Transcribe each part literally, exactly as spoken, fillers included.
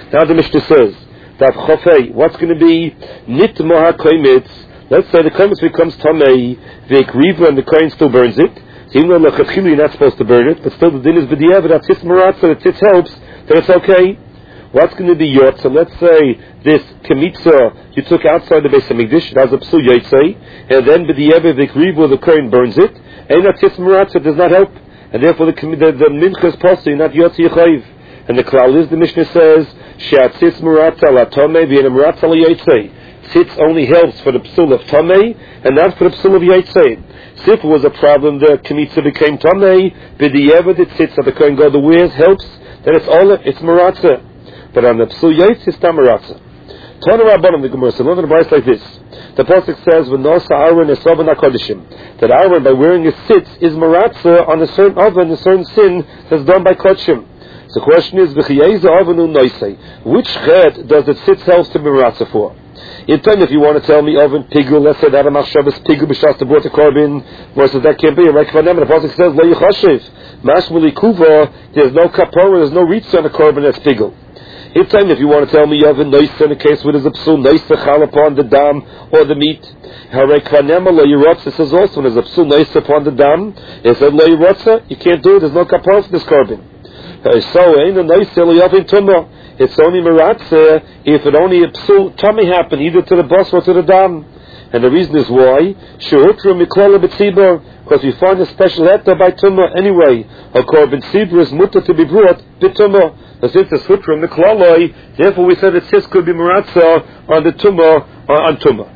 Now the Mishnah says that chofei, what's going to be nitma hakoimitz? Let's say the koimitz becomes tamei, veikriva, and the kohen still burns it. So even though lechatchila you're not supposed to burn it, but still the din is b'diavad that tzitz maratza, that tzitz helps, then it's okay. What's going to be yot? So let's say this kemitza you took outside the Beis Hamikdash, it has a psul yotzei, and then b'diavad veikriva, the kohen burns it, and that tzitz maratza does not help, and therefore the the, the mincha is possible, you're not yotzi chayiv. And the klal is, the Mishnah says, she'atzitz maratza la tomei v'yena maratza la yotzei. Tzitz only helps for the psul of tamei, and not for the psul of yotzei. So if it was a problem, the kemitza became tamei, b'diavad the tzitz of the kohen gadol wears helps, then it's all it's maratza. But on the psul yotzei, it's not maratza. Tana Rabbanan, the Gemara says, look at the verse like this. The pasuk says, "V'nosa Aaron esavan hakodeshim," that Aaron, by wearing a tzitz, is maratza on a certain oven, a certain sin that's done by kodshim. So the question is, which chet does the tzitz help to be maratza for? In time, if you want to tell me oven pigul, let's say that a machshavas pigul b'shas to brought the korban, versus that can't be. Right? The pasuk says, "Lo yichashiv mashmuli kuva." There's no kapora, there's no ritz on the korban that's pigul. In time, if you want to tell me oven noisa in a case where there's a psul noisa chal upon the dam or the meat, harei kvanema lo yirotza. It says also when there's a psul noisa upon the dam, it says lo yirotza. You can't do it. There's no kapora for this korban. So ain't a noisa lo yavin tumah. It's only maratza if it only a psul tummy happen either to the bus or to the dam. And the reason is why shehutra miklala b'tzibur, because we find a special heter by tumah anyway. A korban tzibur is mutter to be brought b'tumah. So since it's hutra miklaloi, therefore we said that tzitz could be maratza on the tumah uh, on tumah.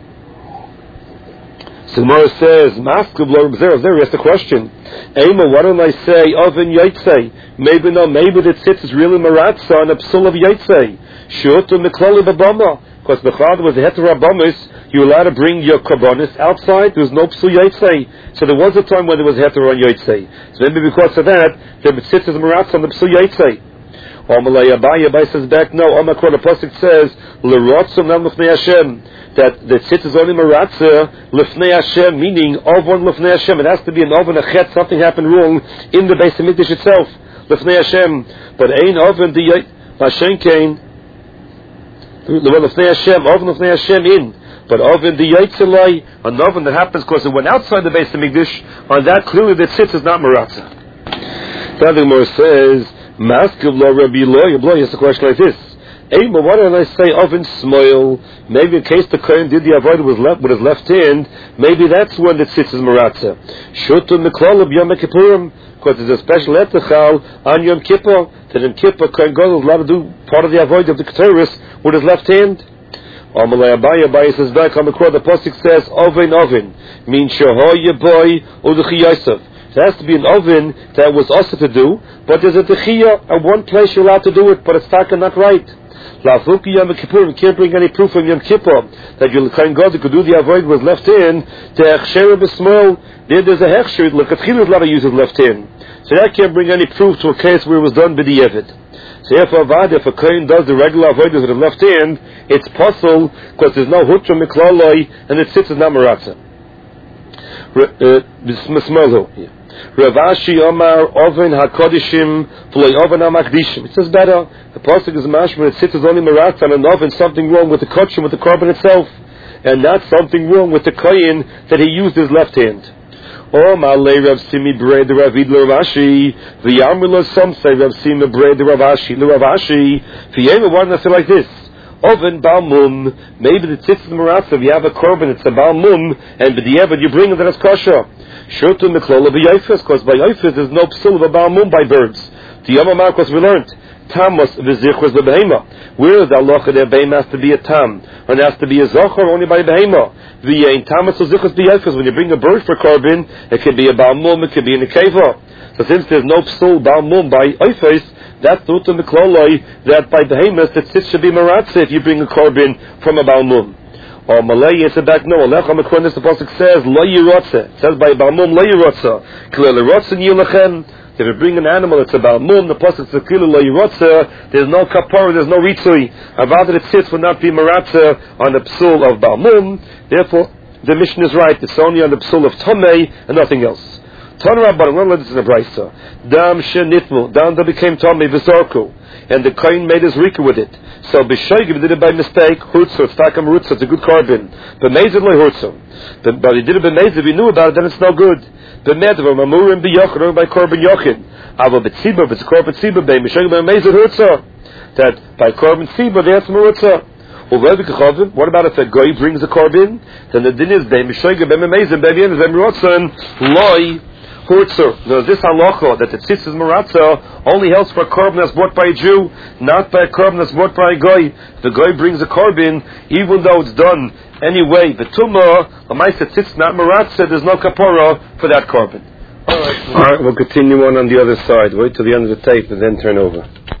So Gemara says, "Maskub lo Zer." There he has the question. Ema, why don't I say oven yotzei? Maybe no, maybe the tzitz is really maratza on a psul of yotzei. Shutu miklali babama, because bechad was the heter abamis. You allowed to bring your karbonis outside. There was no psul yotzei. So there was a time when there was heter on yotzei. So maybe because of that, the tzitz is maratza on the psul yotzei. Omalei Abaye Abaye says back, no. Omakor the pasuk says l'rotzum nam l'fnei Hashem, that the tzitz is only maratza l'fnei Hashem, meaning ovon l'fnei Hashem. It has to be an ovon a chet. Something happened wrong in the Beis Hamikdash itself. L'fnei Hashem, but ein ovon the Hashem kain l'fnei Hashem, ovon l'fnei Hashem in. But ovon the yaitzalai, an ovon that happens because it went outside the Beis Hamikdash. On that, clearly the tzitz is not maratza. The other Gemara says, Maskiv lo Rabbi Lo, Rabbi Lo, a question like this. Hey, but why don't I say oven smoil? Maybe in case the kohen did the avodah with left with his left hand, maybe that's when the tzitz is maratza. Shutu miklal of Yom Kippurim, because there's a special etachal on Yom Kippur. That in Kippur, kohen gadol is allowed to do part of the avodah of the keteris with his left hand. Amalei Abaye Abaye says back on the quote, the pasuk says oven oven means shahoy boy uduchi Yosef. There has to be an oven that was also to do, but there's a techiyah at one place you're allowed to do it, but it's not right. La'afuki Yom Kippur, you can't bring any proof from Yom Kippur that your kind God could do the avoid was left in. The hechsher b'smol, there there's a hechsher. Look at Chilul allowed to use his left hand, so that can't bring any proof to a case where it was done b'di'evid. So if a if a kohen does the regular avoid with the left hand, it's possible because there's no hutra miklaloi and it sits as not maratza. Uh, Rav Ashi Omar Oven HaKodishim V'loi Oven HaMakdishim. It says better. The pasuk is mashma. It sits as only maratza on an oven. Something wrong with the kodshim, with the korban itself, and not something wrong with the kohen that he used his left hand. Oh, Malay Rav Simi Bred the Ravid Rav Ashi. V'yamrila some say Rav Simi Bred the Rav Ashi. The Rav Ashi. V'yema, why don't I say like this? Oven balmum. Maybe the tzitz is maratza. If you have a korban, it's a balmum, and b'di'evad you bring it that it's kosher. Shutu miklola b'yayfis, because by yayfis there's no psul of a balmum by birds. The Yom HaMar, because we learned Tamos v'zichros b'behema. Where is the halacha there? Behema has to be a tam, and it has to be a zochor only by behema. V'yein Tamos v'zichros b'yayfis. When you bring a bird for korban, it could be a balmum, it could be in a keva. So since there's no psul balmum by yayfis, that's the utam mikloloi that by behemoth that tzitz should be maratza if you bring a korban from a balmum. Or Malay is back no. Alecha mekronis the pasuk says lo yirotze. It says by balmum lo yirotze. Clearly rotze yilachem. If you bring an animal that's a balmum, the pasuk says clearly lo yirotze. There's no kapara, there's no ritzui. Avada that tzitz would not be maratza on the psul of balmum. Therefore, the mission is right. It's only on the psul of tomei and nothing else. Tana Rabbanan, we're going to let this in the brayso. Dam shenitmu, dam that became tomei v'zorku. and the kohen made his rika with it. So b'shoigim did it by mistake. Hurtzu, it's takam rutzu, it's a good carbon. B'mezid lo hurtzu. But he did it b'mezid. We knew about it. Then it's no good. B'medva mamurim b'yochid by korban yochid. Ava b'tzibah, if it's korban tzibah, by b'shoigim b'mezid hurtzu. That by korban tzibah they have some hurtzu. What about if a guy brings a korban? Then the din is they mishoigim b'mezid b'mezid b'mezid loy. Now, this halacha that the tzitz is maratza only helps for a korban that's bought by a Jew, not by a korban that's bought by a guy. If the guy brings a korban, even though it's done anyway, the tumah, the ma'aseh tzitz not maratza, there's no kapara for that korban. All right, all right, we'll continue on on the other side. Wait till the end of the tape and then turn over.